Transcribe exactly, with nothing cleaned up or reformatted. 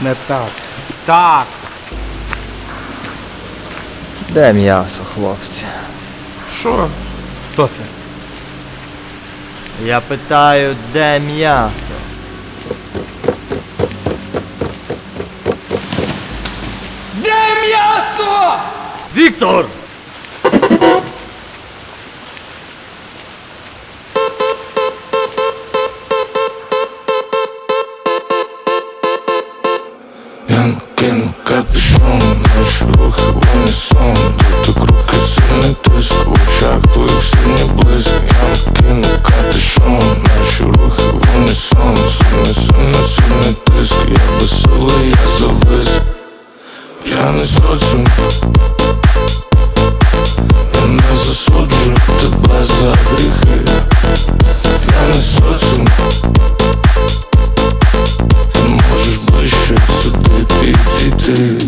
Не так. Так. Де м'ясо, хлопці? Що? Хто це? Я питаю, де м'ясо? Де м'ясо? Віктор! Я накину капюшон, наші рухи в унісон. Дотик руки, сильний тиск, в очах твоїх синій блиск. Я накину капюшон, наші рухи в унісон. Сильний, сильний, сильний тиск, я безсилий, я завис. П'яний соціум, я не засуджую тебе за гріхи. П'яний соціум, ти можеш ближче сюди підійти.